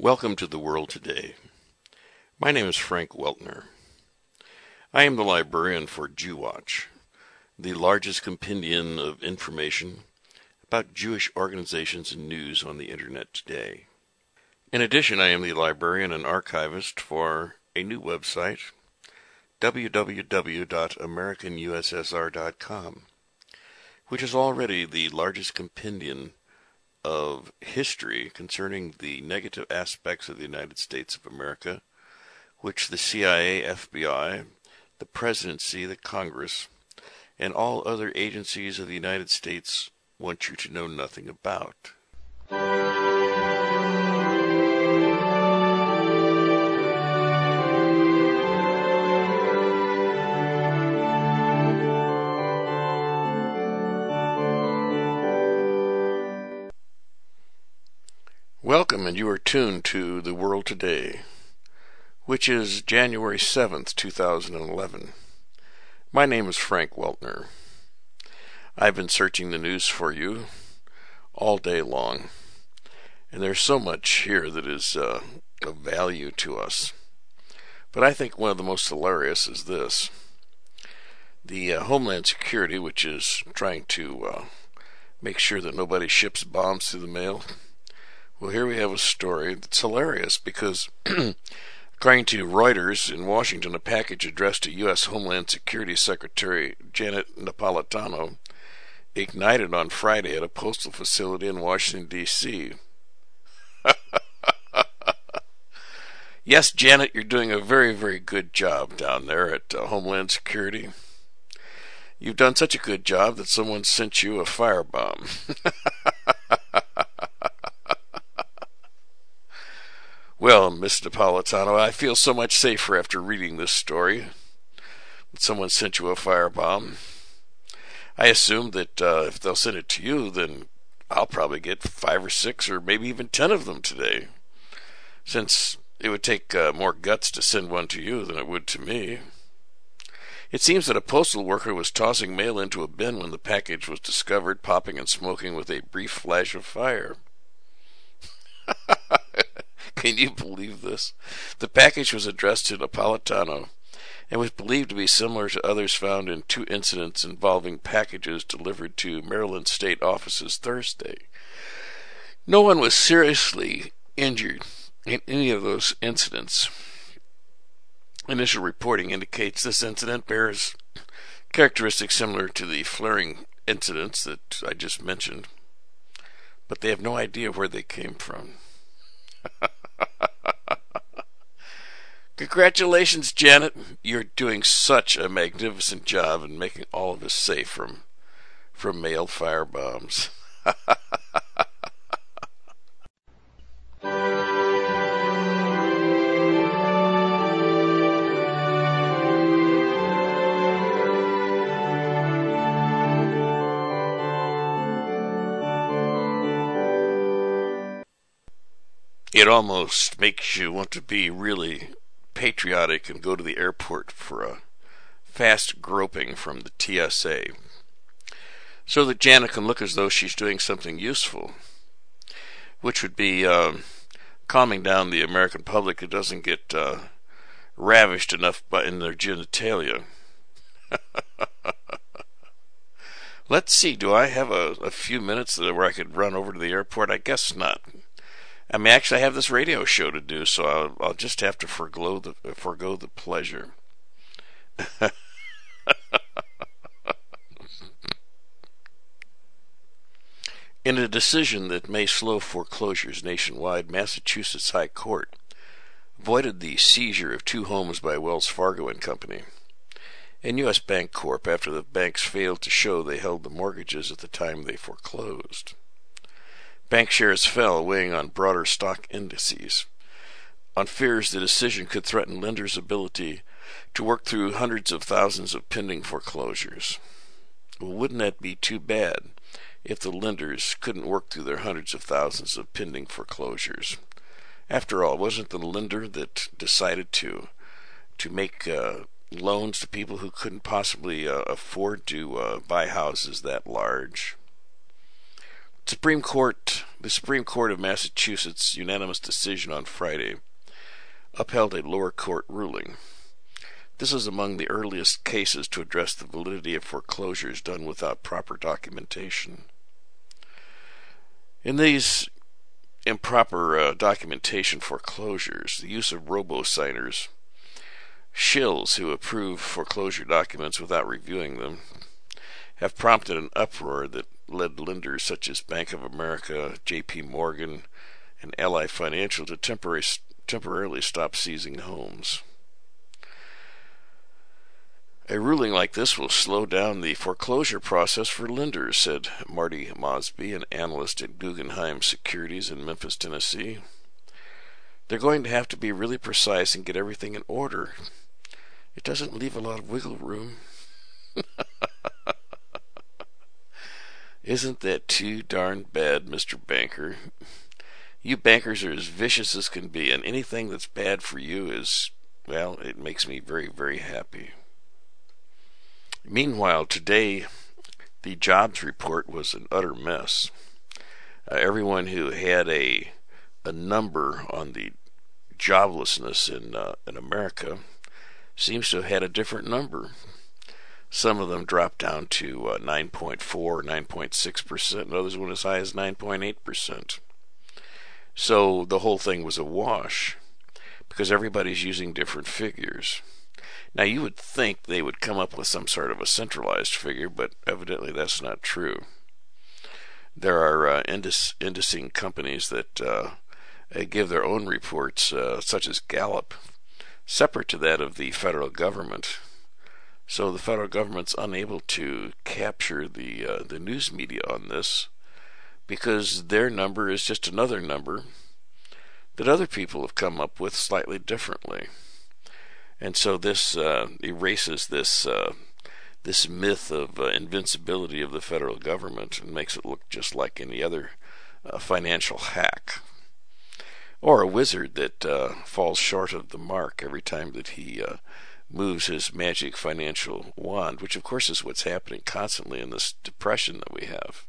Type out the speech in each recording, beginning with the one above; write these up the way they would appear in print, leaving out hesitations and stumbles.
Welcome to the world today. My name is Frank Weltner. I am the librarian for JewWatch, the largest compendium of information about Jewish organizations and news on the internet today. In addition, I am the librarian and archivist for a new website, www.americanussr.com, which is already the largest compendium of history concerning the negative aspects of the United States of America, which the CIA, FBI, the Presidency, the Congress, and all other agencies of the United States want you to know nothing about. Welcome, and you are tuned to The World Today, which is January 7th, 2011. My name is Frank Weltner. I've been searching the news for you all day long, and there's so much here that is of value to us. But I think one of the most hilarious is this. The Homeland Security, which is trying to make sure that nobody ships bombs through the mail. Well, here we have a story that's hilarious because, according to Reuters in Washington, a package addressed to U.S. Homeland Security Secretary Janet Napolitano ignited on Friday at a postal facility in Washington, D.C. Yes, Janet, you're doing a very, very good job down there at Homeland Security. You've done such a good job that someone sent you a firebomb. Well, Miss Napolitano, I feel so much safer after reading this story. Someone sent you a firebomb. I assume that if they'll send it to you, then I'll probably get 5 or 6 or maybe even 10 of them today, since it would take more guts to send one to you than it would to me. It seems that a postal worker was tossing mail into a bin when the package was discovered, popping and smoking with a brief flash of fire. Can you believe this? The package was addressed to Napolitano and was believed to be similar to others found in 2 incidents involving packages delivered to Maryland state offices Thursday. No one was seriously injured in any of those incidents. Initial reporting indicates this incident bears characteristics similar to the flaring incidents that I just mentioned, but they have no idea where they came from. Congratulations, Janet. You're doing such a magnificent job in making all of us safe from mail firebombs. It almost makes you want to be really patriotic and go to the airport for a fast groping from the TSA, so that Janet can look as though she's doing something useful, which would be calming down the American public who doesn't get ravished enough in their genitalia. Let's see, do I have a few minutes where I could run over to the airport? I guess not. I mean, actually, I have this radio show to do, so I'll just have to forego the pleasure. In a decision that may slow foreclosures nationwide, Massachusetts High Court voided the seizure of 2 homes by Wells Fargo and Company and U.S. Bank Corp. After the banks failed to show they held the mortgages at the time they foreclosed. Bank shares fell, weighing on broader stock indices, on fears the decision could threaten lenders' ability to work through hundreds of thousands of pending foreclosures. Well, wouldn't that be too bad if the lenders couldn't work through their hundreds of thousands of pending foreclosures? After all, wasn't the lender that decided to make loans to people who couldn't possibly afford to buy houses that large? The Supreme Court of Massachusetts' unanimous decision on Friday upheld a lower court ruling. This is among the earliest cases to address the validity of foreclosures done without proper documentation. In these improper documentation foreclosures, the use of robo-signers, shills who approve foreclosure documents without reviewing them, have prompted an uproar that led lenders such as Bank of America, J.P. Morgan, and Ally Financial to temporarily stop seizing homes. A ruling like this will slow down the foreclosure process for lenders, said Marty Mosby, an analyst at Guggenheim Securities in Memphis, Tennessee. They're going to have to be really precise and get everything in order. It doesn't leave a lot of wiggle room. Isn't that too darn bad, Mr. Banker? You bankers are as vicious as can be, and anything that's bad for you is, well, it makes me very, very happy. Meanwhile, today, the jobs report was an utter mess. Everyone who had a number on the joblessness in America seems to have had a different number. Some of them dropped down to 9.4, 9.6%, and others went as high as 9.8%. So the whole thing was a wash because everybody's using different figures. Now, you would think they would come up with some sort of a centralized figure, but evidently that's not true. There are indexing companies that give their own reports, such as Gallup, separate to that of the federal government. So the federal government's unable to capture the news media on this because their number is just another number that other people have come up with slightly differently. And so this erases this myth of invincibility of the federal government and makes it look just like any other financial hack or a wizard that falls short of the mark every time that he moves his magic financial wand, which of course is what's happening constantly in this depression that we have.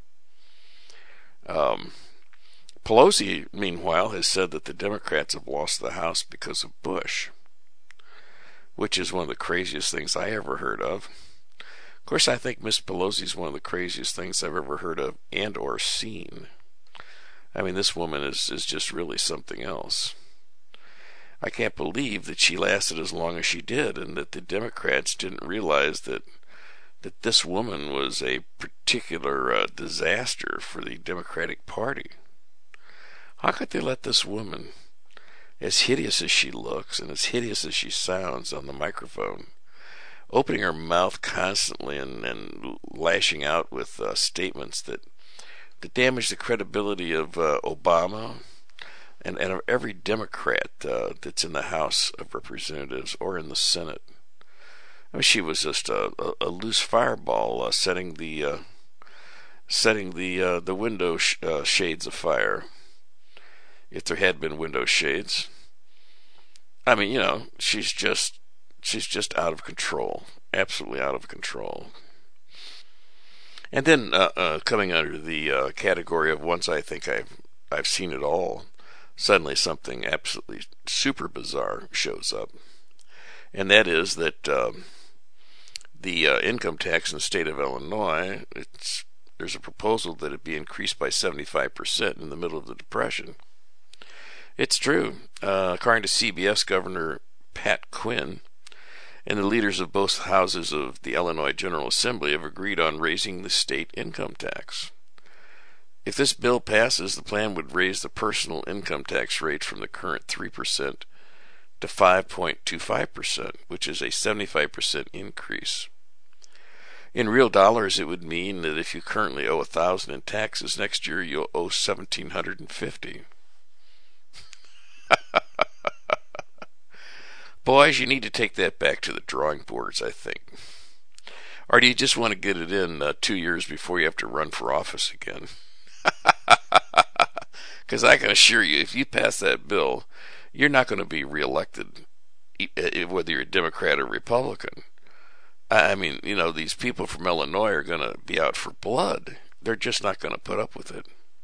Pelosi, meanwhile, has said that the Democrats have lost the House because of Bush, which is one of the craziest things I ever heard of. Of course, I think Miss Pelosi is one of the craziest things I've ever heard of and or seen. I mean, this woman is just really something else. I can't believe that she lasted as long as she did and that the Democrats didn't realize that this woman was a particular disaster for the Democratic Party. How could they let this woman, as hideous as she looks and as hideous as she sounds on the microphone, opening her mouth constantly and lashing out with statements that damage the credibility of Obama and of every Democrat that's in the House of Representatives or in the Senate. I mean, she was just a loose fireball setting the window shades afire, if there had been window shades. I mean, you know, she's just out of control, absolutely out of control. And then coming under the category of once I think I've seen it all, suddenly something absolutely super bizarre shows up, and that is that the income tax in the state of Illinois, there's a proposal that it be increased by 75% in the middle of the Depression. It's true. According to CBS, Governor Pat Quinn and the leaders of both houses of the Illinois General Assembly have agreed on raising the state income tax. If this bill passes, the plan would raise the personal income tax rate from the current 3% to 5.25%, which is a 75% increase. In real dollars, it would mean that if you currently owe $1,000 in taxes, next year you'll owe $1,750. Boys, you need to take that back to the drawing boards, I think. Or do you just want to get it in 2 years before you have to run for office again? Because I can assure you, if you pass that bill, you're not going to be reelected, whether you're a Democrat or Republican. I mean, you know, these people from Illinois are going to be out for blood. They're just not going to put up with it.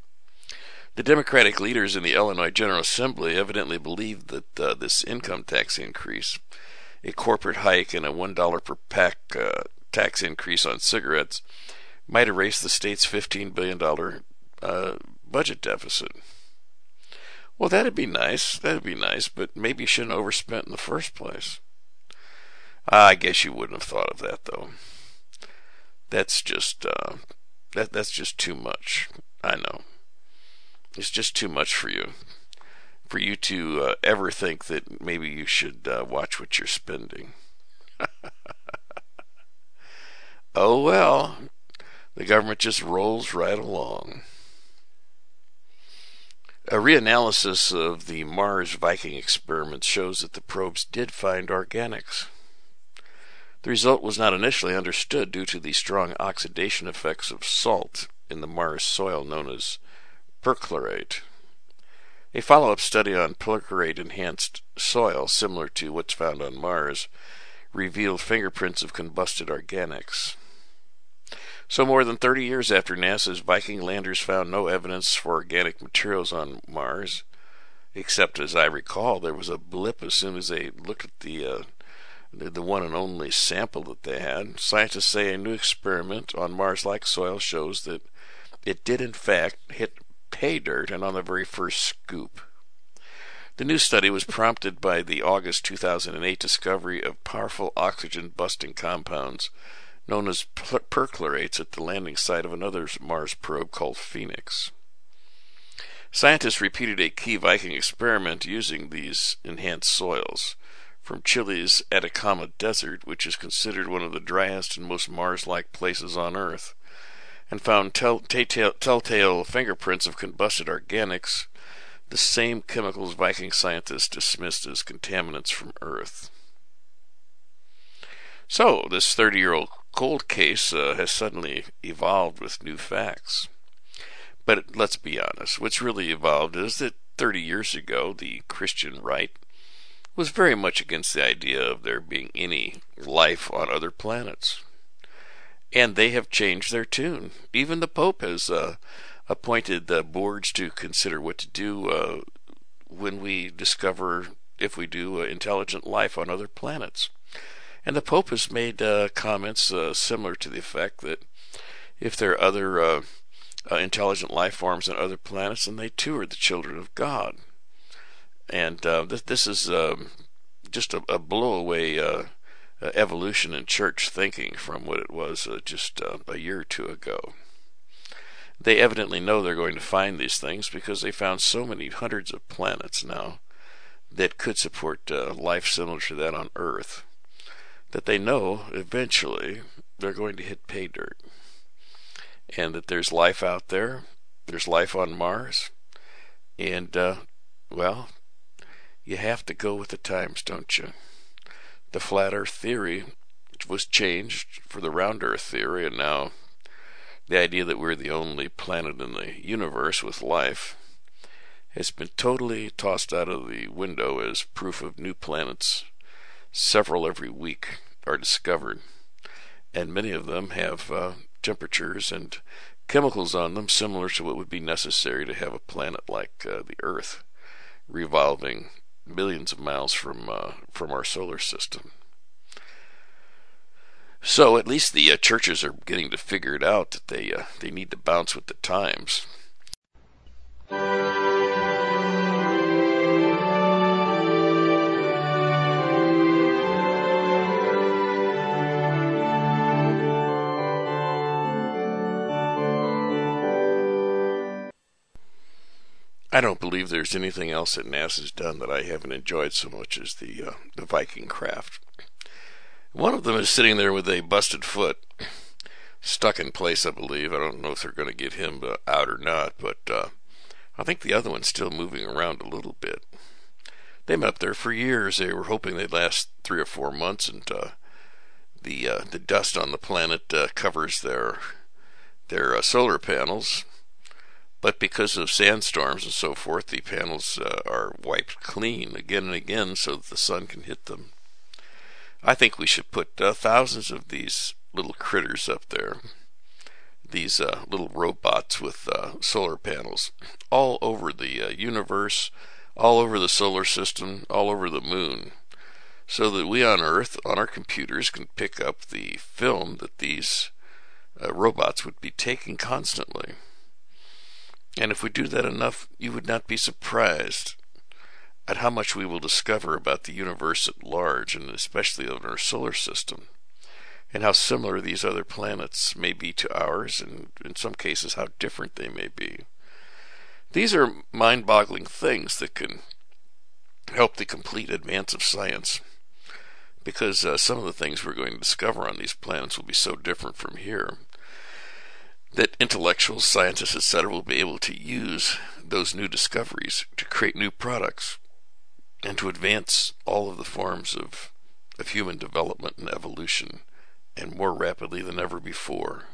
The Democratic leaders in the Illinois General Assembly evidently believed that this income tax increase, a corporate hike, and a $1 per pack tax increase on cigarettes might erase the state's $15 billion budget deficit. Well, that'd be nice, but maybe you shouldn't have overspent in the first place. I guess you wouldn't have thought of that, though. That's just that's just too much. I know. It's just too much for you to ever think that maybe you should watch what you're spending. Oh well, the government just rolls right along. A reanalysis of the Mars Viking experiment shows that the probes did find organics. The result was not initially understood due to the strong oxidation effects of salt in the Mars soil known as perchlorate. A follow-up study on perchlorate-enhanced soil, similar to what's found on Mars, revealed fingerprints of combusted organics. So more than 30 years after NASA's Viking landers found no evidence for organic materials on Mars, except, as I recall, there was a blip as soon as they looked at the one and only sample that they had, scientists say a new experiment on Mars-like soil shows that it did in fact hit pay dirt, and on the very first scoop. The new study was prompted by the August 2008 discovery of powerful oxygen-busting compounds known as perchlorates at the landing site of another Mars probe called Phoenix. Scientists repeated a key Viking experiment using these enhanced soils from Chile's Atacama Desert, which is considered one of the driest and most Mars-like places on Earth, and found telltale fingerprints of combusted organics, the same chemicals Viking scientists dismissed as contaminants from Earth. So, this 30-year-old cold case has suddenly evolved with new facts. But let's be honest, what's really evolved is that 30 years ago, the Christian right was very much against the idea of there being any life on other planets. And they have changed their tune. Even the Pope has appointed boards to consider what to do when we discover, if we do, intelligent life on other planets. And the Pope has made comments similar to the effect that if there are other intelligent life forms on other planets, then they too are the children of God. And this is just a blowaway evolution in church thinking from what it was just a year or two ago. They evidently know they're going to find these things because they found so many hundreds of planets now that could support life similar to that on Earth, that they know eventually they're going to hit pay dirt. And that there's life out there, there's life on Mars, and, well, you have to go with the times, don't you? The flat Earth theory was changed for the round Earth theory, and now the idea that we're the only planet in the universe with life has been totally tossed out of the window as proof of new planets. Several every week are discovered, and many of them have temperatures and chemicals on them similar to what would be necessary to have a planet like the Earth revolving millions of miles from our solar system. So at least the churches are getting to figure it out that they need to bounce with the times. I don't believe there's anything else that NASA's done that I haven't enjoyed so much as the Viking craft. One of them is sitting there with a busted foot, stuck in place, I believe. I don't know if they're going to get him out or not, but I think the other one's still moving around a little bit. They've been up there for years. They were hoping they'd last 3 or 4 months, and the dust on the planet covers their solar panels. But because of sandstorms and so forth, the panels are wiped clean again and again so that the sun can hit them. I think we should put thousands of these little critters up there these little robots with solar panels all over the universe, all over the solar system, all over the moon, so that we on Earth, on our computers, can pick up the film that these robots would be taking constantly. And if we do that enough, you would not be surprised at how much we will discover about the universe at large, and especially in our solar system, and how similar these other planets may be to ours, and in some cases how different they may be. These are mind-boggling things that can help the complete advance of science, because some of the things we're going to discover on these planets will be so different from here that intellectuals, scientists, etc. will be able to use those new discoveries to create new products and to advance all of the forms of human development and evolution, and more rapidly than ever before.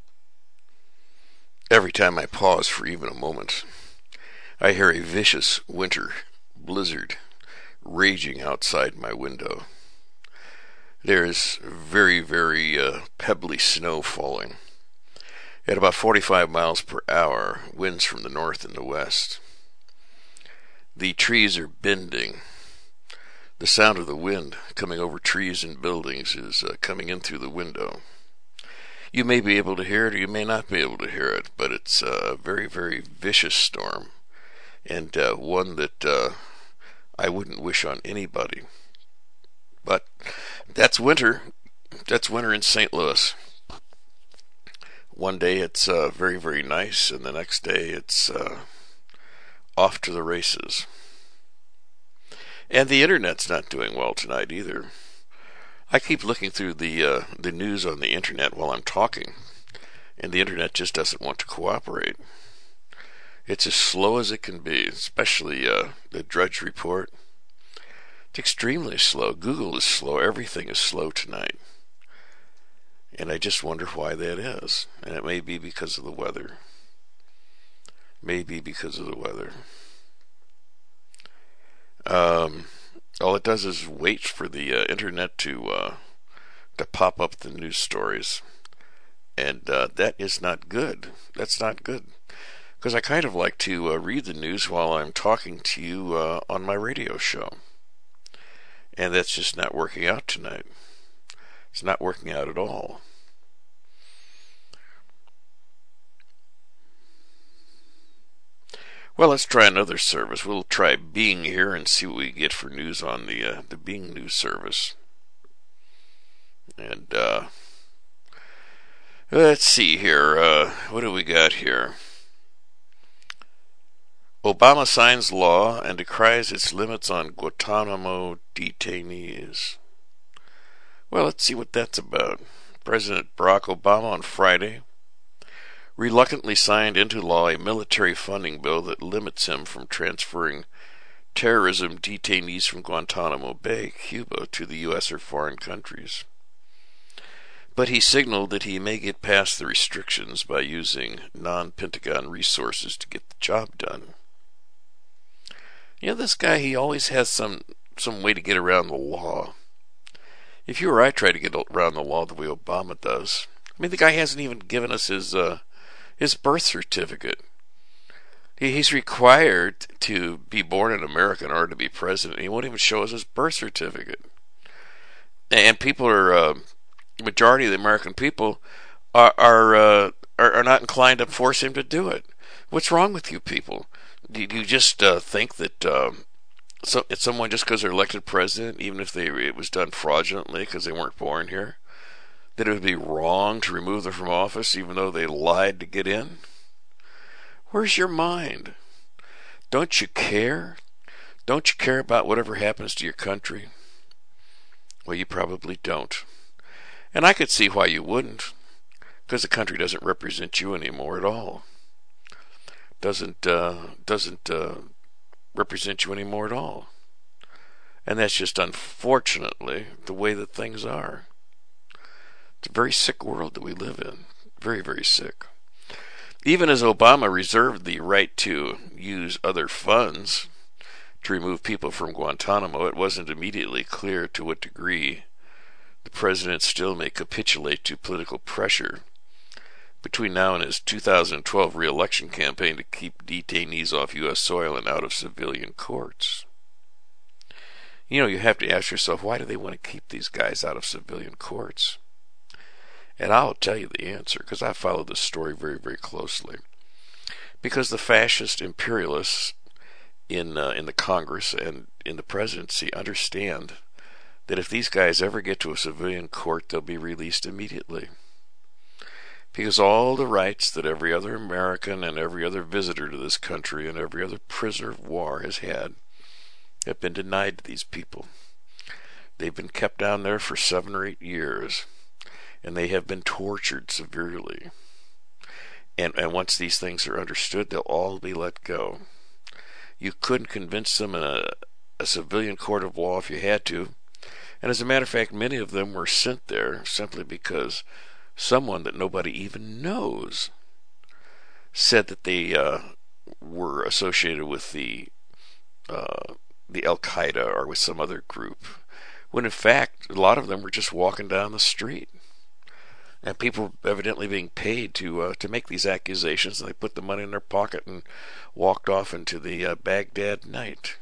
Every time I pause for even a moment, I hear a vicious winter blizzard raging outside my window. There is very, very pebbly snow falling at about 45 miles per hour, winds from the north and the west. The trees are bending. The sound of the wind coming over trees and buildings is coming in through the window. You may be able to hear it or you may not be able to hear it, but it's a very, very vicious storm, and one that I wouldn't wish on anybody. But that's winter. That's winter in St. Louis. One day it's very, very nice, and the next day it's off to the races. And the internet's not doing well tonight either. I keep looking through the news on the internet while I'm talking, and the internet just doesn't want to cooperate. It's as slow as it can be, especially the Drudge Report. It's extremely slow. Google is slow. Everything is slow tonight. And I just wonder why that is. And it may be because of the weather. Maybe because of the weather. All it does is wait for the internet to pop up the news stories. And that is not good. That's not good. Because I kind of like to read the news while I'm talking to you on my radio show. And that's just not working out tonight. It's not working out at all. Well, let's try another service. We'll try Bing here and see what we get for news on the Bing news service. And let's see here. What do we got here? Obama signs law and decries its limits on Guantanamo detainees. Well, let's see what that's about. President Barack Obama on Friday reluctantly signed into law a military funding bill that limits him from transferring terrorism detainees from Guantanamo Bay, Cuba, to the U.S. or foreign countries. But he signaled that he may get past the restrictions by using non-Pentagon resources to get the job done. You know, this guy, he always has some way to get around the law. If you or I try to get around the law the way Obama does, I mean, the guy hasn't even given us his birth certificate. He's required to be born in America in order to be president. He won't even show us his birth certificate. And people are, majority of the American people are not inclined to force him to do it. What's wrong with you people? Do you just think that someone, just because they're elected president, even if it was done fraudulently because they weren't born here, that it would be wrong to remove them from office even though they lied to get in? Where's your mind? Don't you care? Don't you care about whatever happens to your country? Well, you probably don't. And I could see why you wouldn't, because the country doesn't represent you anymore at all. Doesn't represent you anymore at all. And that's just, unfortunately, the way that things are. It's a very sick world that we live in. Very, very sick. Even as Obama reserved the right to use other funds to remove people from Guantanamo, it wasn't immediately clear to what degree the president still may capitulate to political pressure between now and his 2012 re-election campaign to keep detainees off U.S. soil and out of civilian courts. You know, you have to ask yourself, why do they want to keep these guys out of civilian courts? And I'll tell you the answer, because I followed this story very, very closely. Because the fascist imperialists in the Congress and in the presidency understand that if these guys ever get to a civilian court, they'll be released immediately. Because all the rights that every other American and every other visitor to this country and every other prisoner of war has had have been denied to these people. They've been kept down there for 7 or 8 years, and they have been tortured severely. And once these things are understood, they'll all be let go. You couldn't convince them in a civilian court of law if you had to. And as a matter of fact, many of them were sent there simply because someone that nobody even knows said that they were associated with the Al-Qaeda or with some other group, when in fact a lot of them were just walking down the street, and people were evidently being paid to make these accusations, and they put the money in their pocket and walked off into the Baghdad night.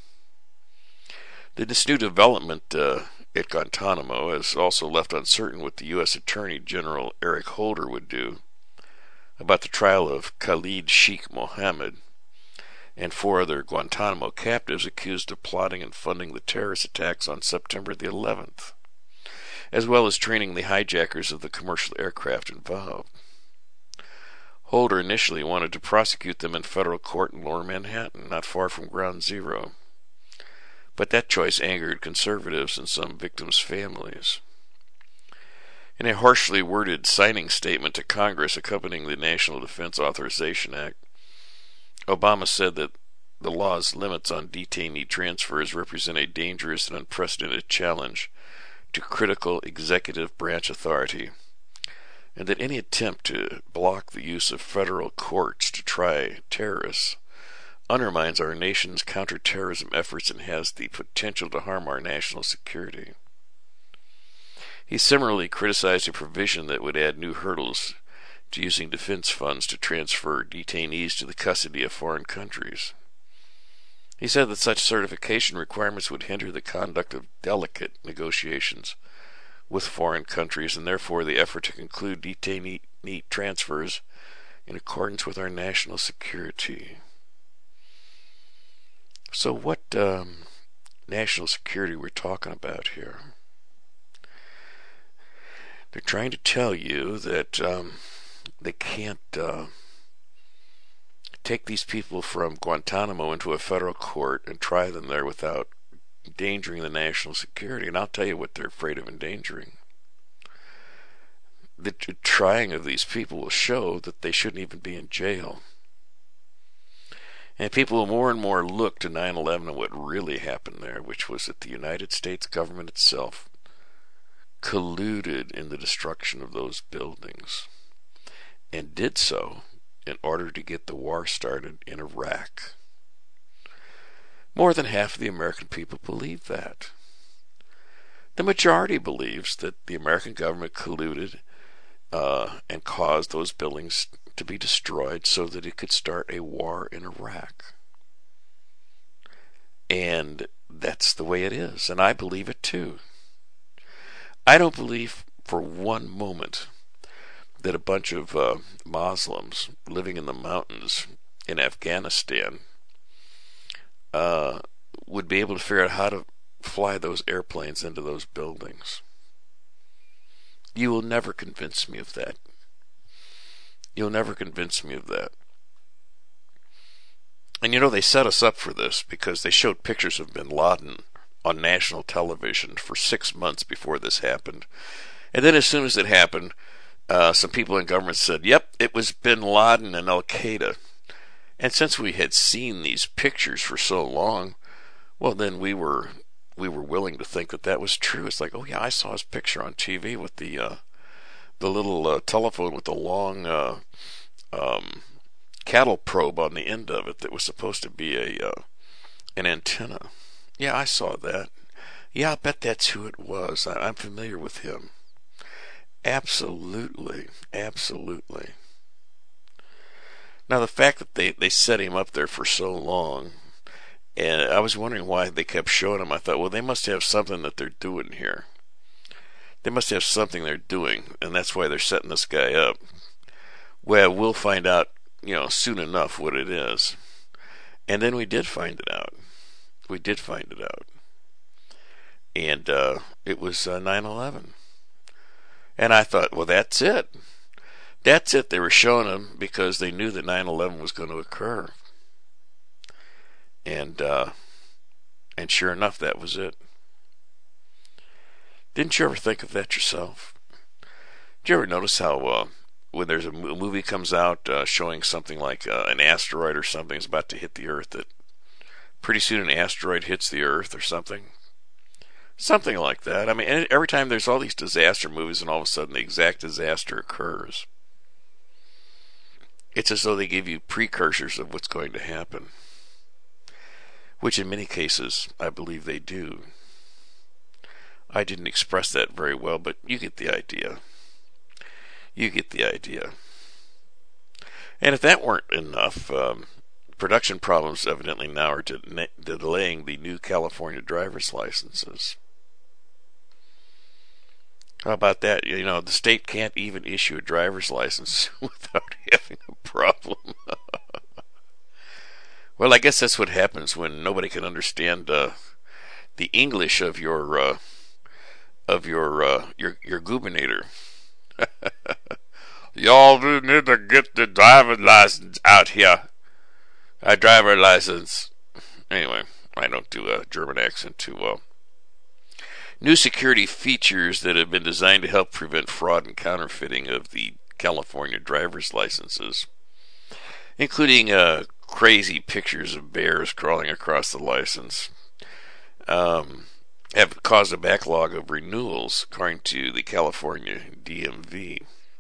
This new development at Guantanamo has also left uncertain what the U.S. Attorney General Eric Holder would do about the trial of Khalid Sheikh Mohammed and 4 other Guantanamo captives accused of plotting and funding the terrorist attacks on September the 11th, as well as training the hijackers of the commercial aircraft involved. Holder initially wanted to prosecute them in federal court in Lower Manhattan, not far from Ground Zero, but that choice angered conservatives and some victims' families. In a harshly worded signing statement to Congress accompanying the National Defense Authorization Act, Obama said that the law's limits on detainee transfers represent a dangerous and unprecedented challenge to critical executive branch authority, and that any attempt to block the use of federal courts to try terrorists undermines our nation's counterterrorism efforts and has the potential to harm our national security. He similarly criticized a provision that would add new hurdles to using defense funds to transfer detainees to the custody of foreign countries. He said that such certification requirements would hinder the conduct of delicate negotiations with foreign countries and therefore the effort to conclude detainee transfers in accordance with our national security. So what national security we're talking about here? They're trying to tell you that they can't take these people from Guantanamo into a federal court and try them there without endangering the national security. And I'll tell you what they're afraid of endangering. The trying of these people will show that they shouldn't even be in jail. And people will more and more look to 9/11 and what really happened there, which was that the United States government itself colluded in the destruction of those buildings, and did so in order to get the war started in Iraq. More than half of the American people believe that. The majority believes that the American government colluded and caused those buildings to be destroyed so that it could start a war in Iraq. And that's the way it is, and I believe it too. I don't believe for one moment that a bunch of Muslims living in the mountains in Afghanistan would be able to figure out how to fly those airplanes into those buildings. You will never convince me of that. You'll never convince me of that. And you know, they set us up for this because they showed pictures of bin Laden on national television for 6 months before this happened. And then as soon as it happened, some people in government said, yep, it was bin Laden and Al-Qaeda. And since we had seen these pictures for so long, well, then we were willing to think that that was true. It's like, oh yeah, I saw his picture on TV with the little telephone with the long cattle probe on the end of it that was supposed to be an antenna. Yeah, I saw that. Yeah, I bet that's who it was. I'm familiar with him. Absolutely. Absolutely. Now, the fact that they set him up there for so long, and I was wondering why they kept showing him, I thought, well, they must have something that they're doing here. They must have something they're doing, and that's why they're setting this guy up. Well, we'll find out, soon enough what it is. And then we did find it out. We did find it out. And it was 9/11. And I thought, well, that's it. That's it. They were showing him because they knew that 9/11 was going to occur. And sure enough, that was it. Didn't you ever think of that yourself? Did you ever notice how when there's a movie comes out showing something like an asteroid or something is about to hit the Earth, that pretty soon an asteroid hits the Earth or something? Something like that. I mean, every time there's all these disaster movies and all of a sudden the exact disaster occurs, it's as though they give you precursors of what's going to happen. Which in many cases, I believe they do. I didn't express that very well, but you get the idea. You get the idea. And if that weren't enough, production problems evidently now are delaying the new California driver's licenses. How about that? The state can't even issue a driver's license without having a problem. Well, I guess that's what happens when nobody can understand the English of your gubernator. Y'all do need to get the driver's license out here. A driver's license. Anyway, I don't do a German accent too well. New security features that have been designed to help prevent fraud and counterfeiting of the California driver's licenses, including crazy pictures of bears crawling across the license, have caused a backlog of renewals, according to the California DMV.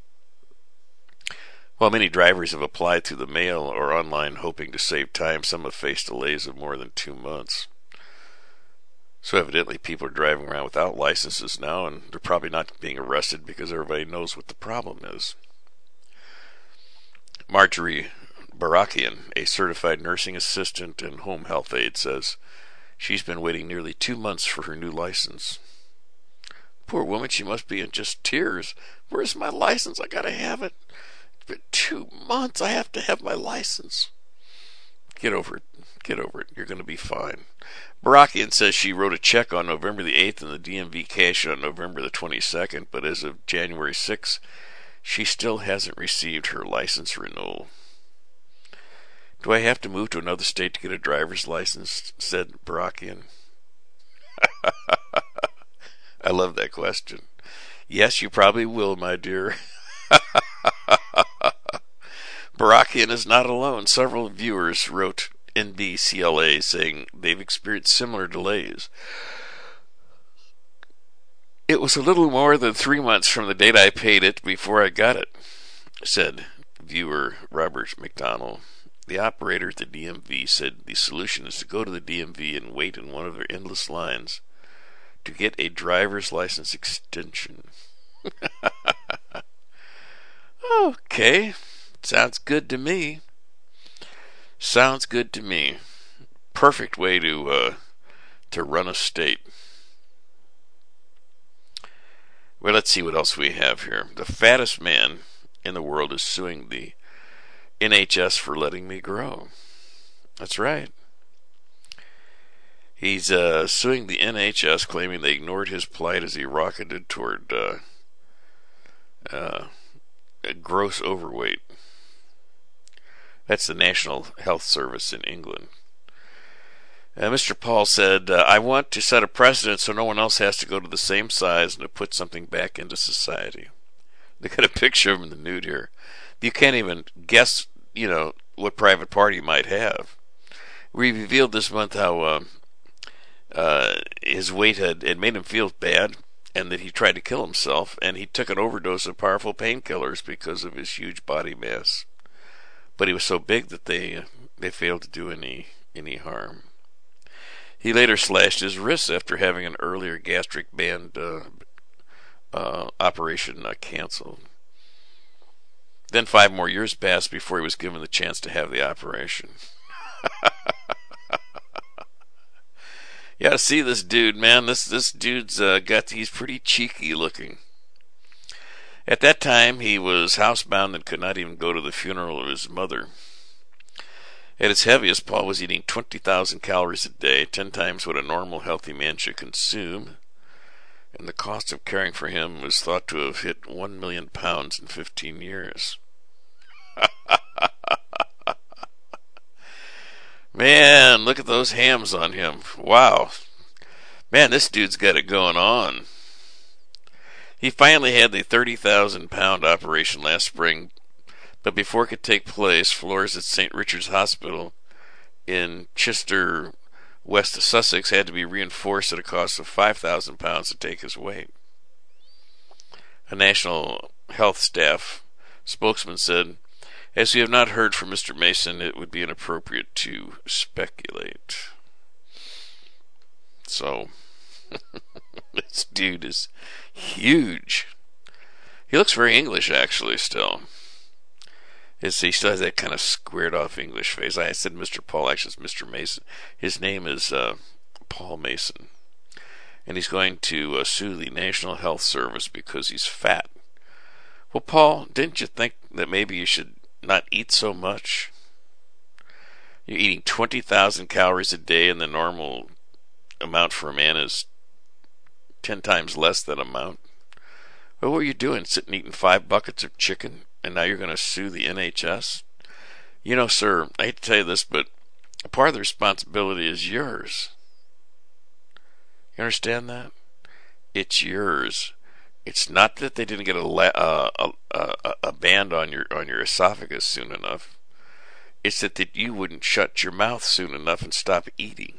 While many drivers have applied through the mail or online hoping to save time, some have faced delays of more than 2 months. So evidently people are driving around without licenses now, and they're probably not being arrested because everybody knows what the problem is. Marjorie Barakian, a certified nursing assistant and home health aide, says she's been waiting nearly 2 months for her new license. Poor woman, she must be in just tears. Where's my license? I gotta have it. It's been 2 months. I have to have my license. Get over it. Get over it. You're going to be fine. Barakian says she wrote a check on November the 8th and the DMV cashed on November the 22nd, but as of January 6th, she still hasn't received her license renewal. Do I have to move to another state to get a driver's license? Said Barakian. I love that question. Yes, you probably will, my dear. Barakian is not alone. Several viewers wrote NBCLA saying they've experienced similar delays. It was a little more than 3 months from the date I paid it before I got it, said viewer Robert McDonald. The operator at the DMV said the solution is to go to the DMV and wait in one of their endless lines to get a driver's license extension. Okay, sounds good to me. Sounds good to me. Perfect way to run a state. Well, let's see what else we have here. The fattest man in the world is suing the NHS for letting me grow. That's right. He's suing the NHS, claiming they ignored his plight as he rocketed toward gross overweight. That's the National Health Service in England. Mr. Paul said, I want to set a precedent so no one else has to go to the same size and to put something back into society. They got a picture of him in the nude here. You can't even guess, what private party he might have. We revealed this month how his weight had made him feel bad, and that he tried to kill himself, and he took an overdose of powerful painkillers because of his huge body mass. But he was so big that they failed to do any harm. He later slashed his wrists after having an earlier gastric band operation canceled. Then 5 more years passed before he was given the chance to have the operation. You gotta see this dude, man. This dude's he's pretty cheeky looking. At that time, he was housebound and could not even go to the funeral of his mother. At its heaviest, Paul was eating 20,000 calories a day, 10 times what a normal healthy man should consume, and the cost of caring for him was thought to have hit 1 million pounds in 15 years. Man, look at those hams on him. Wow. Man, this dude's got it going on. He finally had the 30,000-pound operation last spring, but before it could take place, floors at St. Richard's Hospital in Chichester, west of Sussex, had to be reinforced at a cost of 5,000 pounds to take his weight. A National Health Staff spokesman said, "As we have not heard from Mr. Mason, it would be inappropriate to speculate." So, this dude is huge. He looks very English, actually, still. He still has that kind of squared off English face. I said Mr. Paul, actually it's Mr. Mason. His name is Paul Mason. And he's going to sue the National Health Service because he's fat. Well, Paul, didn't you think that maybe you should not eat so much? You're eating 20,000 calories a day, and the normal amount for a man is 10 times less that amount. Well, what were you doing? Sitting eating 5 buckets of chicken, and now you're going to sue the NHS? You know, sir, I hate to tell you this, but part of the responsibility is yours. You understand that? It's yours. It's not that they didn't get a band on your esophagus soon enough. It's that you wouldn't shut your mouth soon enough and stop eating.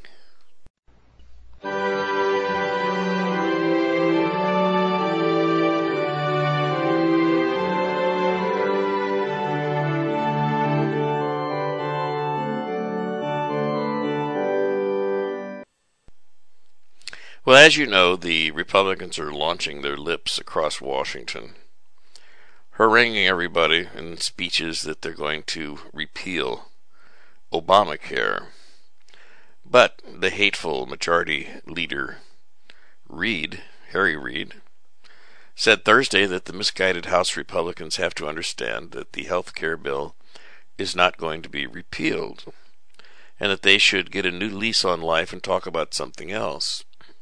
Well, as you know, the Republicans are launching their lips across Washington, haranguing everybody in speeches that they're going to repeal Obamacare. But the hateful majority leader, Harry Reid, said Thursday that the misguided House Republicans have to understand that the health care bill is not going to be repealed, and that they should get a new lease on life and talk about something else.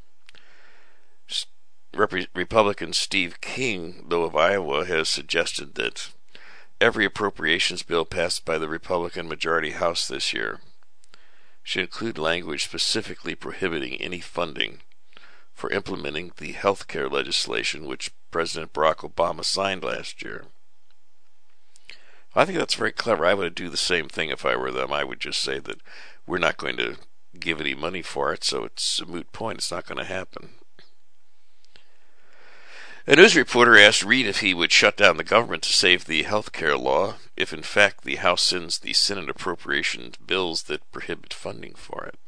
Republican Steve King, though of Iowa, has suggested that every appropriations bill passed by the Republican majority House this year should include language specifically prohibiting any funding for implementing the health care legislation which President Barack Obama signed last year. I think that's very clever. I would do the same thing if I were them. I would just say that we're not going to give any money for it, so it's a moot point. It's not going to happen. A news reporter asked Reid if he would shut down the government to save the health care law if in fact the House sends the Senate appropriations bills that prohibit funding for it.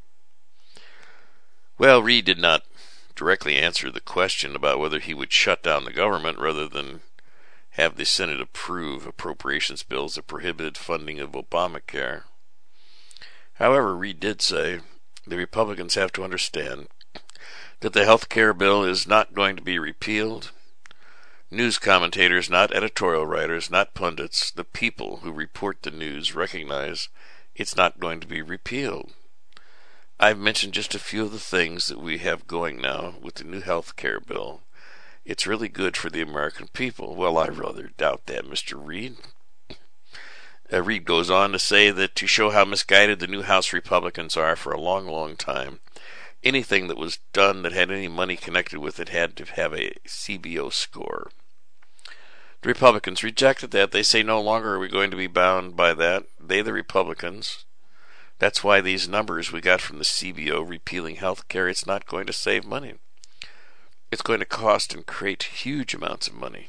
Well, Reid did not directly answer the question about whether he would shut down the government rather than have the Senate approve appropriations bills that prohibited funding of Obamacare. However, Reid did say the Republicans have to understand that the health care bill is not going to be repealed. News commentators, not editorial writers, not pundits, the people who report the news recognize it's not going to be repealed. I've mentioned just a few of the things that we have going now with the new health care bill. It's really good for the American people. Well, I rather doubt that, Mr. Reid. Reid goes on to say that to show how misguided the new House Republicans are for a long, long time, anything that was done that had any money connected with it had to have a CBO score. The Republicans rejected that. They say no longer are we going to be bound by that. They, the Republicans. That's why these numbers we got from the CBO repealing health care, it's not going to save money. It's going to cost and create huge amounts of money.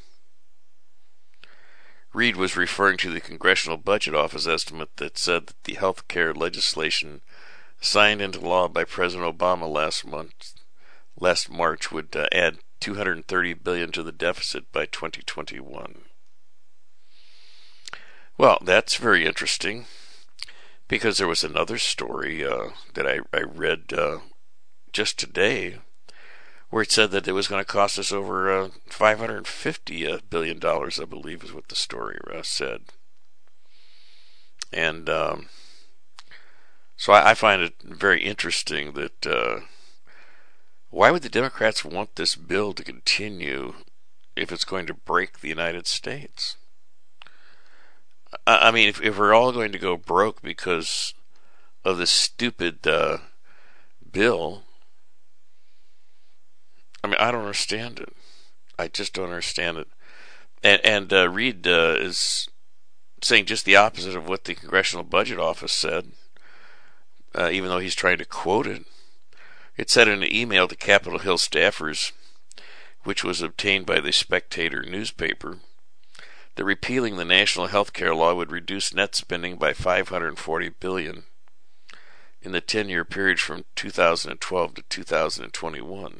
Reid was referring to the Congressional Budget Office estimate that said that the health care legislation signed into law by President Obama last March would add $230 billion to the deficit by 2021. Well, that's very interesting, because there was another story that I read just today, where it said that it was going to cost us over $550 billion, I believe is what the story said. And so I find it very interesting that why would the Democrats want this bill to continue if it's going to break the United States? I mean, if we're all going to go broke because of this stupid bill, I mean, I don't understand it. I just don't understand it. And Reid is saying just the opposite of what the Congressional Budget Office said, even though he's trying to quote it. It said in an email to Capitol Hill staffers, which was obtained by the Spectator newspaper, that repealing the national health care law would reduce net spending by $540 billion in the 10-year period from 2012 to 2021.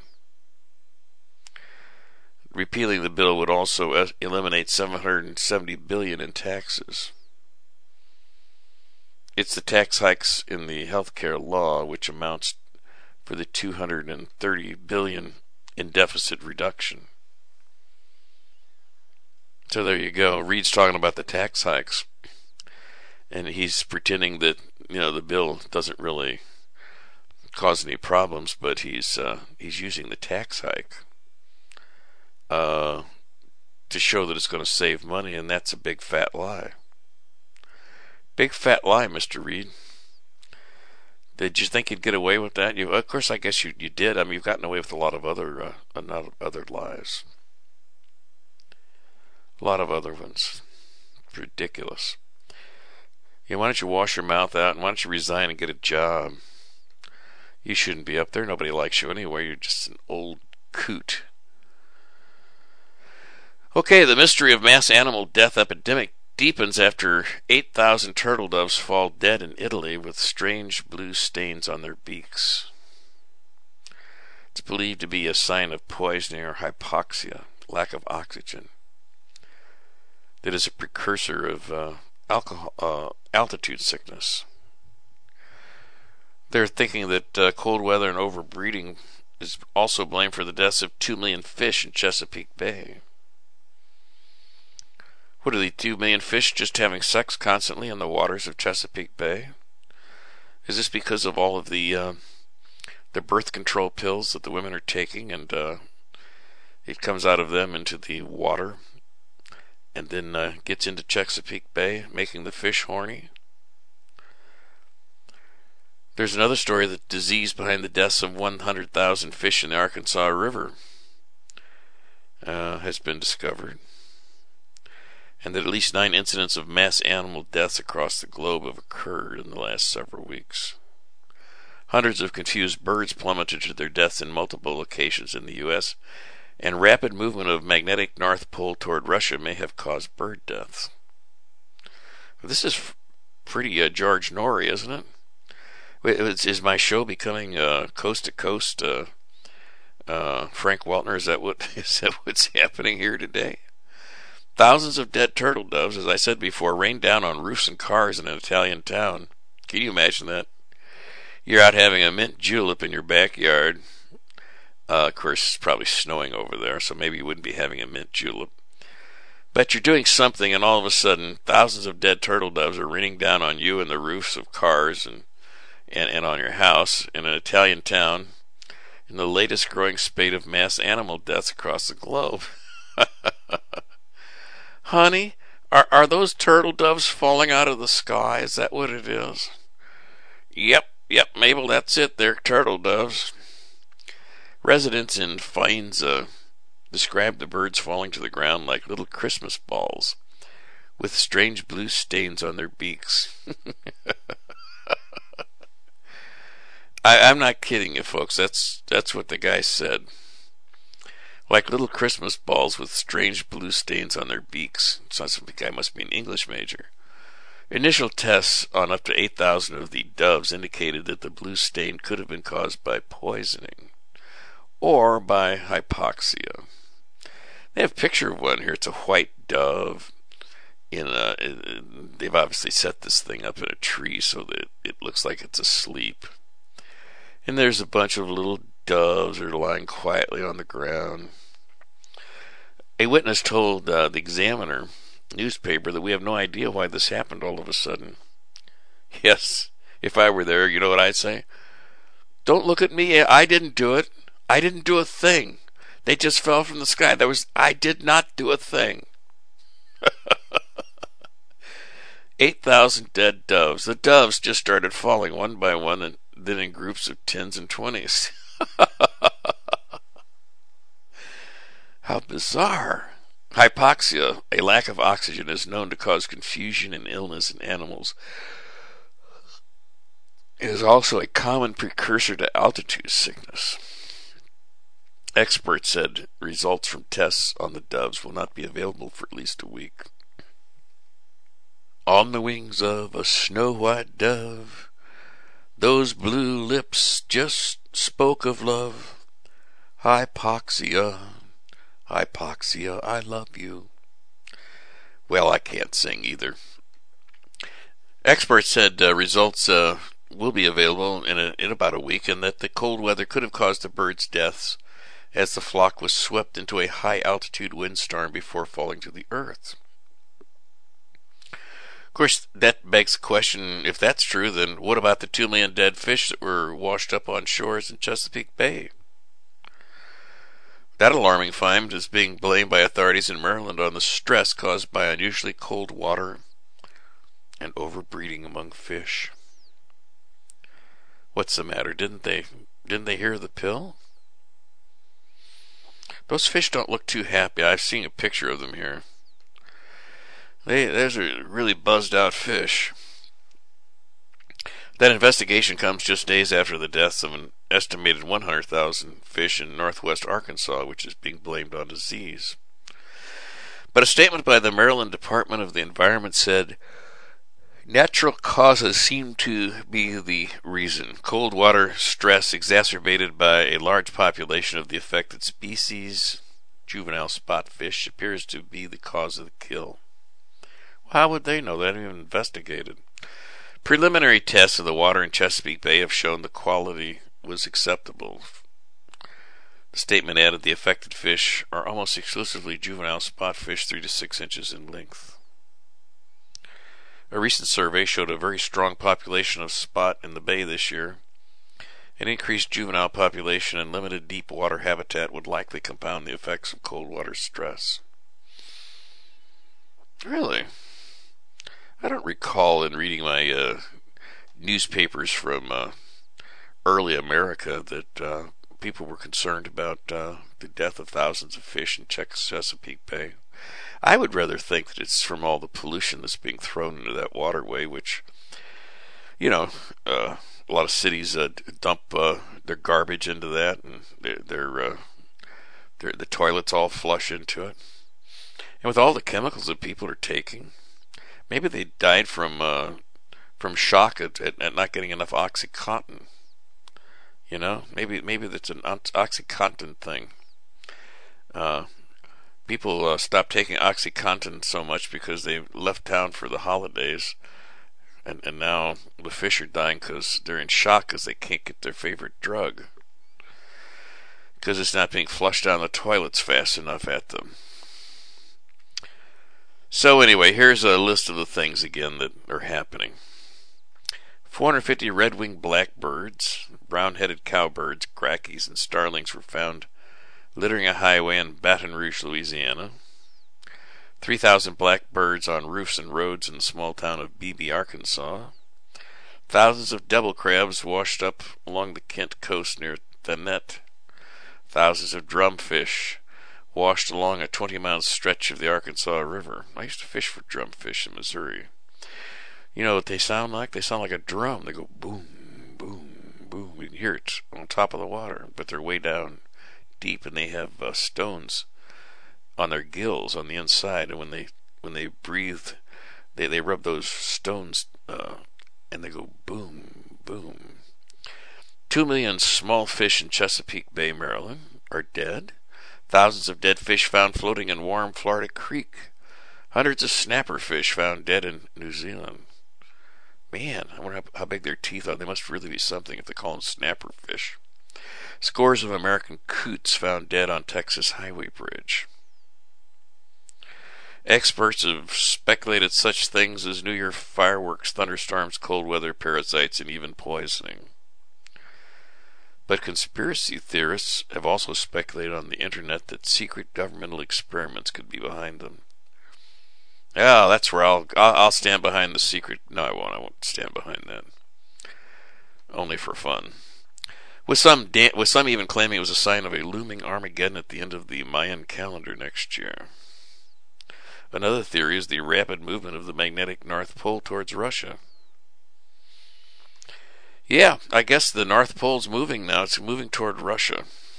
Repealing the bill would also eliminate $770 billion in taxes. It's the tax hikes in the health care law which amounts for the $230 billion in deficit reduction. So there you go. Reid's talking about the tax hikes, and he's pretending that the bill doesn't really cause any problems, but he's using the tax hike to show that it's going to save money, and that's a big fat lie. Big fat lie, Mr. Reid. Did you think you'd get away with that? Of course, I guess you did. I mean, you've gotten away with a lot of other lies. A lot of other ones. It's ridiculous. Why don't you wash your mouth out, and why don't you resign and get a job? You shouldn't be up there. Nobody likes you anyway. You're just an old coot. Okay, the mystery of mass animal death epidemic deepens after 8,000 turtle doves fall dead in Italy with strange blue stains on their beaks. It's believed to be a sign of poisoning or hypoxia, lack of oxygen. That is a precursor of altitude sickness. They're thinking that cold weather and overbreeding is also blamed for the deaths of 2 million fish in Chesapeake Bay. What are the 2 million fish just having sex constantly in the waters of Chesapeake Bay? Is this because of all of the birth control pills that the women are taking, and it comes out of them into the water, and then gets into Chesapeake Bay, making the fish horny? There's another story that disease behind the deaths of 100,000 fish in the Arkansas River has been discovered, and that at least 9 incidents of mass animal deaths across the globe have occurred in the last several weeks. Hundreds of confused birds plummeted to their deaths in multiple locations in the U.S., and rapid movement of magnetic North Pole toward Russia may have caused bird deaths. This is pretty George Norrie, isn't it? Is my show becoming coast to coast Frank Weltner? Is that what's happening here today? Thousands of dead turtle doves, as I said before, rained down on roofs and cars in an Italian town. Can you imagine that? You're out having a mint julep in your backyard. Of course, it's probably snowing over there, so maybe you wouldn't be having a mint julep. But you're doing something, and all of a sudden, thousands of dead turtle doves are raining down on you and the roofs of cars and on your house in an Italian town in the latest growing spate of mass animal deaths across the globe. Honey, are those turtle doves falling out of the sky? Is that what it is? Yep, Mabel, that's it. They're turtle doves. Residents in Faenza described the birds falling to the ground like little Christmas balls with strange blue stains on their beaks. I'm not kidding you, folks. That's what the guy said. Like little Christmas balls with strange blue stains on their beaks. Sounds like the guy must be an English major. Initial tests on up to 8,000 of the doves indicated that the blue stain could have been caused by poisoning or by hypoxia. They have a picture of one here. It's a white dove. They've obviously set this thing up in a tree so that it looks like it's asleep. And there's a bunch of little doves that are lying quietly on the ground. A witness told the Examiner newspaper that we have no idea why this happened all of a sudden. Yes, if I were there, you know what I'd say? Don't look at me. I didn't do it. I didn't do a thing. They just fell from the sky. I did not do a thing. 8,000 dead doves. The doves just started falling one by one, and then in groups of 10s and 20s. How bizarre. Hypoxia, a lack of oxygen, is known to cause confusion and illness in animals. It is also a common precursor to altitude sickness. Experts said results from tests on the doves will not be available for at least a week. On the wings of a snow-white dove, those blue lips just spoke of love. Hypoxia, hypoxia, I love you. Well, I can't sing either. Experts said results will be available in about a week, and that the cold weather could have caused the birds' deaths as the flock was swept into a high-altitude windstorm before falling to the earth. Of course, that begs the question, if that's true, then what about the 2 million dead fish that were washed up on shores in Chesapeake Bay? That alarming find is being blamed by authorities in Maryland on the stress caused by unusually cold water and overbreeding among fish. What's the matter? Didn't they hear the pill? Those fish don't look too happy. I've seen a picture of them here. Those are really buzzed out fish. That investigation comes just days after the deaths of an estimated 100,000 fish in northwest Arkansas, which is being blamed on disease. But a statement by the Maryland Department of the Environment said, natural causes seem to be the reason. Cold water stress exacerbated by a large population of the affected species, juvenile spot fish, appears to be the cause of the kill. How would they know? They haven't even investigated. Preliminary tests of the water in Chesapeake Bay have shown the quality was acceptable. The statement added the affected fish are almost exclusively juvenile spot fish, 3 to 6 inches in length. A recent survey showed a very strong population of spot in the bay this year. An increased juvenile population and limited deep water habitat would likely compound the effects of cold water stress. Really? I don't recall in reading my newspapers from early America that people were concerned about the death of thousands of fish in Chesapeake Bay. I would rather think that it's from all the pollution that's being thrown into that waterway, which, a lot of cities dump their garbage into that, and the toilets all flush into it. And with all the chemicals that people are taking, maybe they died from shock at not getting enough OxyContin. Maybe that's an OxyContin thing. People stopped taking OxyContin so much because they left town for the holidays, and now the fish are dying because they're in shock because they can't get their favorite drug because it's not being flushed down the toilets fast enough at them. So anyway, here's a list of the things again that are happening. 450 red-winged blackbirds, brown-headed cowbirds, crackies, and starlings were found littering a highway in Baton Rouge, Louisiana. 3,000 blackbirds on roofs and roads in the small town of Beebe, Arkansas. Thousands of devil crabs washed up along the Kent coast near Thanet. Thousands of drumfish washed along a 20-mile stretch of the Arkansas River. I used to fish for drumfish in Missouri. You know what they sound like? They sound like a drum. They go boom, boom, boom. You can hear it on top of the water, but they're way down deep, and they have stones on their gills on the inside, and when they breathe, they rub those stones and they go boom, boom. 2 million small fish in Chesapeake Bay, Maryland, are dead. Thousands of dead fish found floating in warm Florida Creek. Hundreds of snapper fish found dead in New Zealand. Man, I wonder how big their teeth are. They must really be something if they call them snapper fish. Scores of American coots found dead on Texas highway bridge. Experts have speculated such things as New Year fireworks, thunderstorms, cold weather, parasites, and even poisoning. But conspiracy theorists have also speculated on the internet that secret governmental experiments could be behind them. Yeah, that's where I'll stand behind the secret. No, I won't. I won't stand behind that. Only for fun. With some even claiming it was a sign of a looming Armageddon at the end of the Mayan calendar next year. Another theory is the rapid movement of the magnetic North Pole towards Russia. Yeah, I guess the North Pole's moving now. It's moving toward Russia.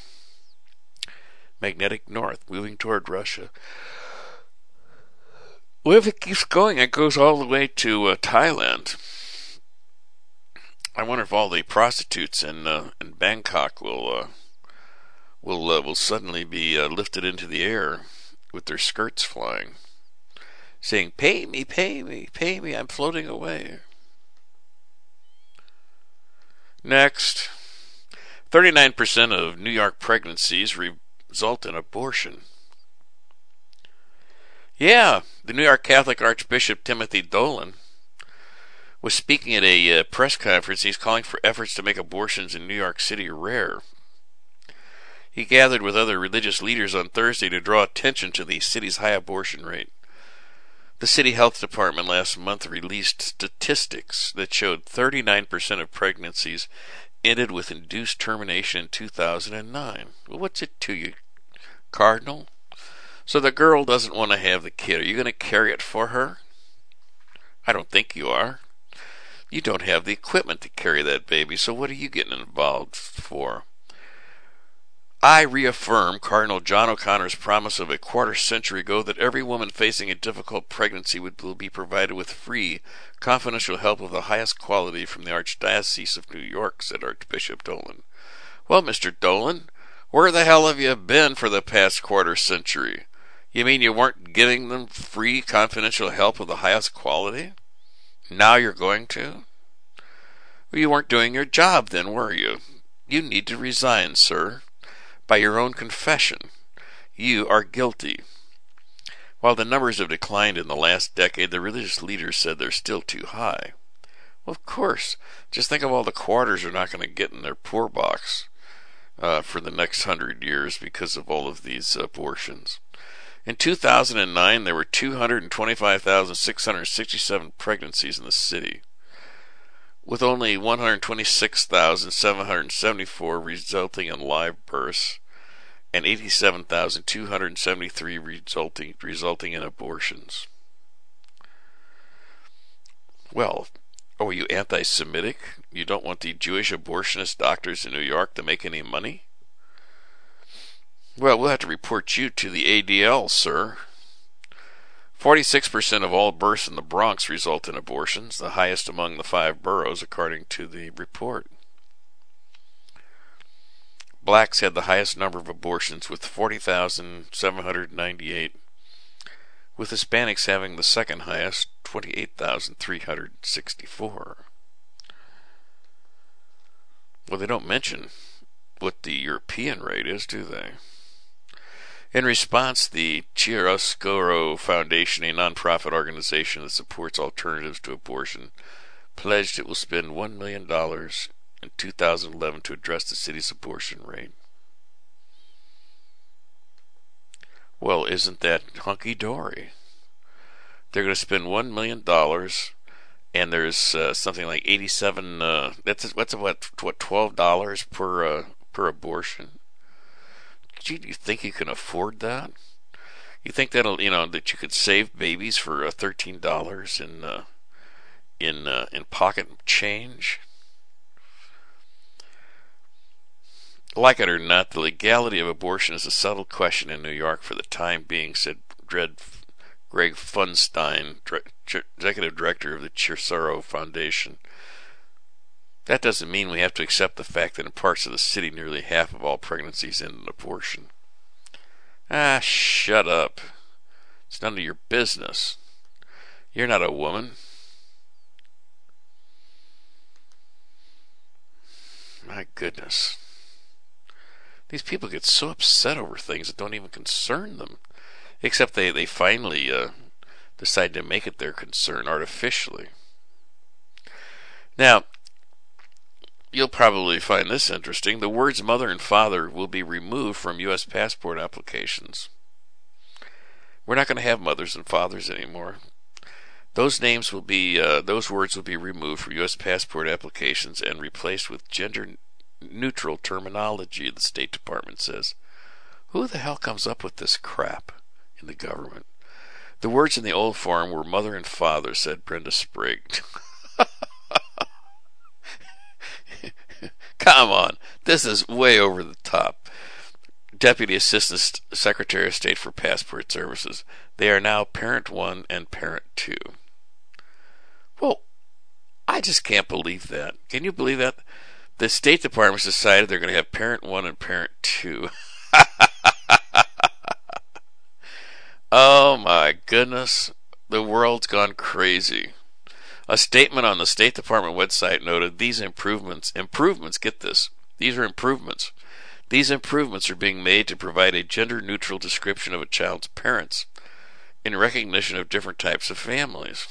Magnetic North, moving toward Russia. Well, if it keeps going, it goes all the way to Thailand. I wonder if all the prostitutes in Bangkok will suddenly be lifted into the air with their skirts flying, saying, "Pay me, pay me, pay me, I'm floating away." Next, 39% of New York pregnancies result in abortion. Yeah, the New York Catholic Archbishop Timothy Dolan was speaking at a press conference. He's calling for efforts to make abortions in New York City rare. He gathered with other religious leaders on Thursday to draw attention to the city's high abortion rate. The city health department last month released statistics that showed 39% of pregnancies ended with induced termination in 2009. Well, what's it to you, Cardinal? So the girl doesn't want to have the kid. Are you going to carry it for her? I don't think you are. You don't have the equipment to carry that baby, so what are you getting involved for? I reaffirm Cardinal John O'Connor's promise of a quarter century ago that every woman facing a difficult pregnancy will be provided with free, confidential help of the highest quality from the Archdiocese of New York, said Archbishop Dolan. Well, Mr. Dolan, where the hell have you been for the past quarter century? You mean you weren't giving them free, confidential help of the highest quality? Now you're going to? Well, you weren't doing your job then, were you? You need to resign, sir. By your own confession, you are guilty. While the numbers have declined in the last decade, the religious leaders said they're still too high. Well, of course. Just think of all the quarters they're not going to get in their poor box for the next 100 years because of all of these abortions. In 2009, there were 225,667 pregnancies in the city, with only 126,774 resulting in live births and 87,273 resulting in abortions. Well, are you anti-Semitic? You don't want the Jewish abortionist doctors in New York to make any money? Well, we'll have to report you to the ADL, sir. 46% of all births in the Bronx result in abortions, the highest among the 5 boroughs, according to the report. Blacks had the highest number of abortions with 40,798, with Hispanics having the second highest, 28,364. Well, they don't mention what the European rate is, do they? In response, the Chiaroscuro Foundation, a nonprofit organization that supports alternatives to abortion, pledged it will spend $1 million in 2011 to address the city's abortion rate. Well, isn't that hunky-dory? They're going to spend $1 million, and there's something like 87. What's $12 per abortion? Do you think you can afford that? You think that you could save babies for $13 in pocket change? Like it or not, the legality of abortion is a settled question in New York for the time being, said Greg Funstein, executive director of the Chiaroscuro Foundation. That doesn't mean we have to accept the fact that in parts of the city nearly half of all pregnancies end in abortion. Ah, shut up. It's none of your business. You're not a woman. My goodness. These people get so upset over things that don't even concern them. Except they finally decide to make it their concern artificially. Now, you'll probably find this interesting. The words mother and father will be removed from U.S. passport applications. We're not going to have mothers and fathers anymore. Those names will be, those words will be removed from U.S. passport applications and replaced with gender-neutral terminology, the State Department says. Who the hell comes up with this crap in the government? The words in the old form were mother and father, said Brenda Sprigg. Come on, this is way over the top. Deputy Assistant Secretary of State for Passport Services. They are now Parent 1 and Parent 2. Well, I just can't believe that. Can you believe that? The State Department's decided they're going to have Parent 1 and Parent 2. Oh my goodness. The world's gone crazy. A statement on the State Department website noted these improvements, get this, these are improvements. These improvements are being made to provide a gender-neutral description of a child's parents in recognition of different types of families.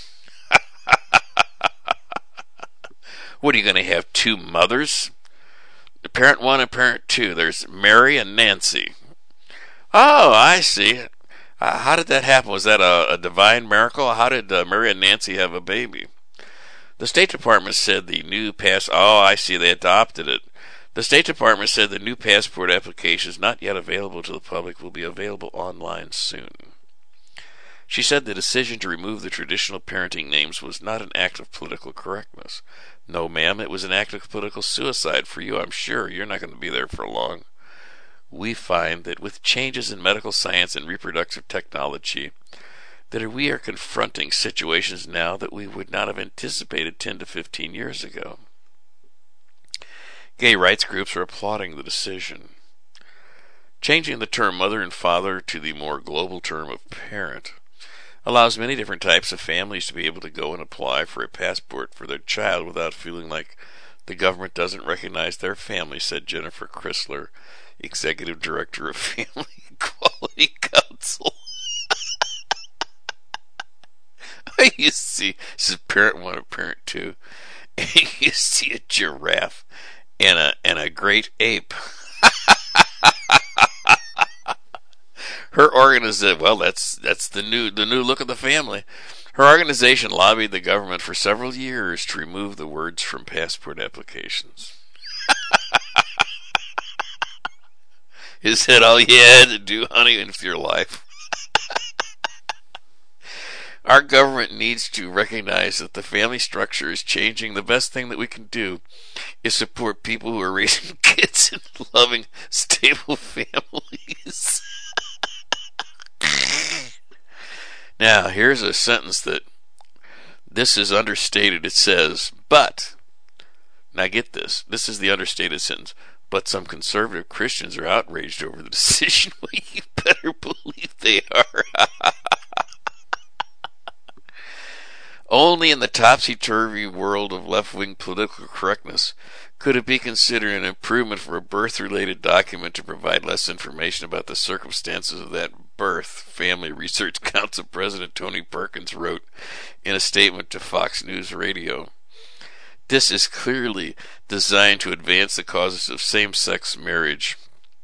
What are you going to have, two mothers? Parent 1 and Parent 2. There's Mary and Nancy. Oh, I see. How did that happen? Was that a divine miracle? How did Mary and Nancy have a baby? The State Department said the new oh, I see, they adopted it. The State Department said the new passport applications, not yet available to the public, will be available online soon. She said the decision to remove the traditional parenting names was not an act of political correctness. No, ma'am, it was an act of political suicide for you, I'm sure. You're not going to be there for long. We find that with changes in medical science and reproductive technology, that we are confronting situations now that we would not have anticipated 10 to 15 years ago. Gay rights groups are applauding the decision. Changing the term mother and father to the more global term of parent allows many different types of families to be able to go and apply for a passport for their child without feeling like the government doesn't recognize their family, said Jennifer Chrysler, Executive Director of Family Equality Council. You see, this is Parent 1 and Parent 2, and you see a giraffe and a great ape. Her organization, well, that's the new look of the family. Her organization lobbied the government for several years to remove the words from passport applications. Is that all you had to do, honey, with your life? Our government needs to recognize that the family structure is changing. The best thing that we can do is support people who are raising kids in loving, stable families. Now, here's a sentence that this is understated. It says, but, now get this, this is the understated sentence, but some conservative Christians are outraged over the decision. Well, you better believe they are. Only in the topsy-turvy world of left-wing political correctness could it be considered an improvement for a birth-related document to provide less information about the circumstances of that birth, Family Research Council President Tony Perkins wrote in a statement to Fox News Radio. This is clearly designed to advance the causes of same-sex marriage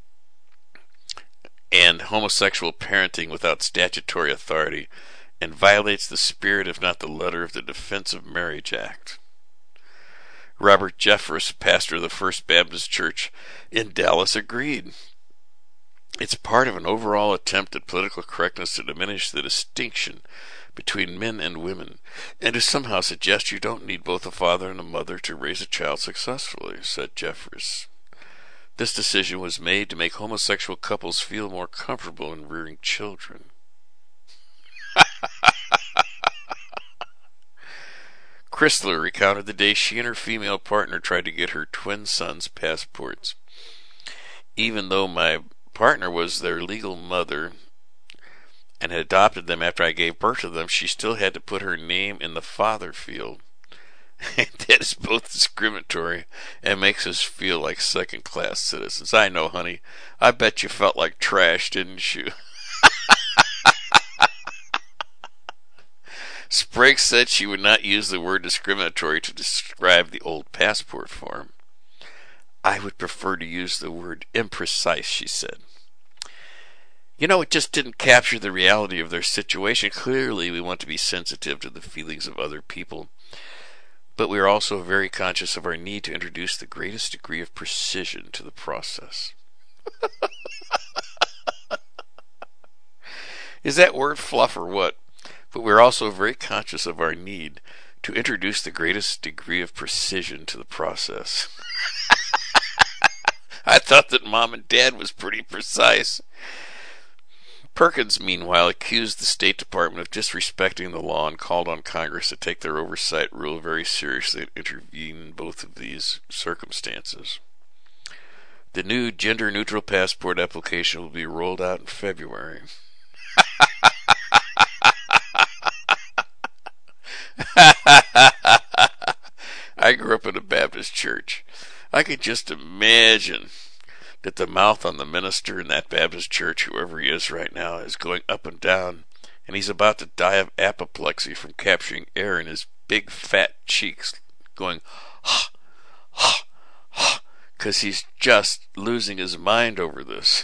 and homosexual parenting without statutory authority, and violates the spirit, if not the letter, of the Defense of Marriage Act. Robert Jeffress, pastor of the First Baptist Church in Dallas, agreed. It's part of an overall attempt at political correctness to diminish the distinction between men and women, and to somehow suggest you don't need both a father and a mother to raise a child successfully, said Jeffress. This decision was made to make homosexual couples feel more comfortable in rearing children. Chrysler recounted the day she and her female partner tried to get her twin sons' passports. Even though my partner was their legal mother and had adopted them after I gave birth to them, she still had to put her name in the father field. That is both discriminatory and makes us feel like second-class citizens. I know, honey. I bet you felt like trash, didn't you? Sprague said she would not use the word discriminatory to describe the old passport form. I would prefer to use the word imprecise, she said. You know, it just didn't capture the reality of their situation. Clearly, we want to be sensitive to the feelings of other people, but we are also very conscious of our need to introduce the greatest degree of precision to the process. Is that word fluff or what? But we're also very conscious of our need to introduce the greatest degree of precision to the process. I thought that Mom and Dad was pretty precise. Perkins, meanwhile, accused the State Department of disrespecting the law and called on Congress to take their oversight rule very seriously and intervene in both of these circumstances. The new gender-neutral passport application will be rolled out in February. I grew up in a Baptist church. I could just imagine that the mouth on the minister in that Baptist church, whoever he is right now, is going up and down, and he's about to die of apoplexy from capturing air in his big fat cheeks, going, ha, ha, ha, because he's just losing his mind over this.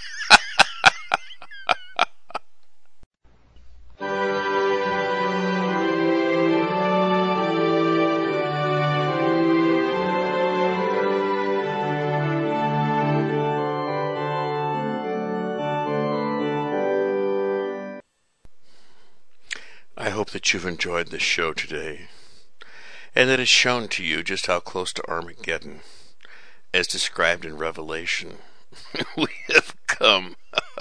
I hope that you've enjoyed this show today, and that it's shown to you just how close to Armageddon, as described in Revelation, we have come.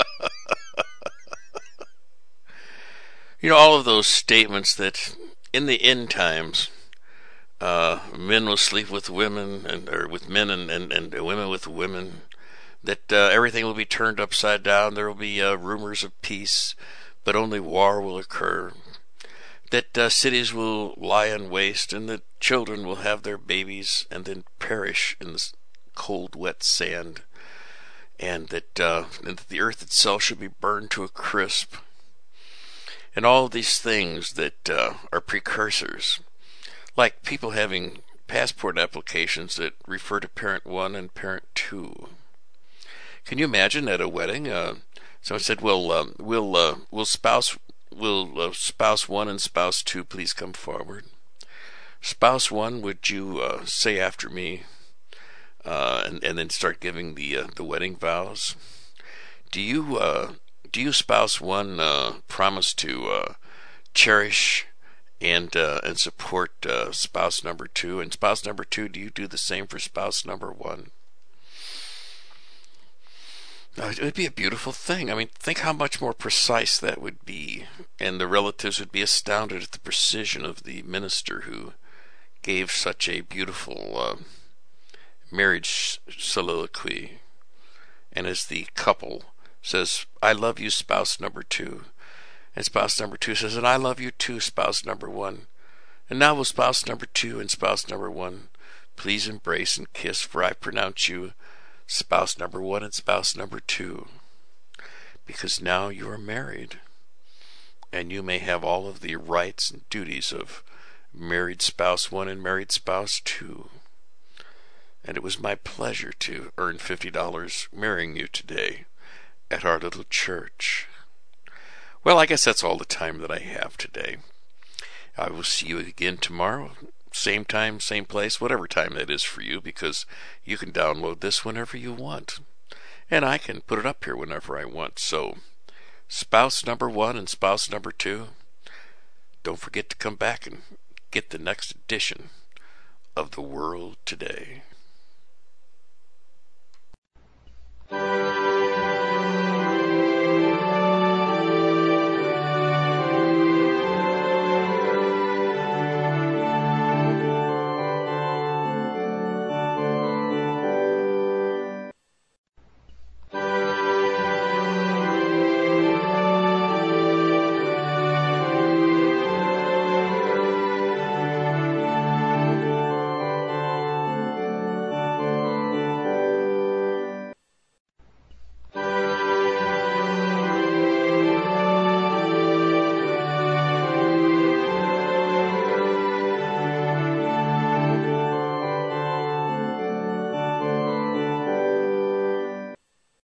You know, all of those statements that in the end times, men will sleep with women, or with men, and women with women, that everything will be turned upside down, there will be rumors of peace, but only war will occur, that cities will lie in waste, and that children will have their babies and then perish in the cold, wet sand, and that the earth itself should be burned to a crisp, and all of these things that are precursors, like people having passport applications that refer to parent 1 and parent 2. Can you imagine at a wedding, someone said, will spouse 1 and spouse 2 please come forward? Spouse 1, would you say after me, and then start giving the wedding vows? Do you spouse 1 promise to cherish and support spouse number 2? And spouse number 2, do you do the same for spouse number 1? It would be a beautiful thing. I mean, think how much more precise that would be, and the relatives would be astounded at the precision of the minister who gave such a beautiful marriage soliloquy. And as the couple says, "I love you, spouse number 2," and spouse number 2 says, "And I love you too, spouse number 1. And now will spouse number 2 and spouse number 1 please embrace and kiss, for I pronounce you spouse number 1 and spouse number 2, because now you are married, and you may have all of the rights and duties of married spouse 1 and married spouse 2. And it was my pleasure to earn $50 marrying you today at our little church." Well, I guess that's all the time that I have today. I will see you again tomorrow. Same time, same place, whatever time that is for you, because you can download this whenever you want. And I can put it up here whenever I want. So, spouse number 1 and spouse number 2, don't forget to come back and get the next edition of The World Today.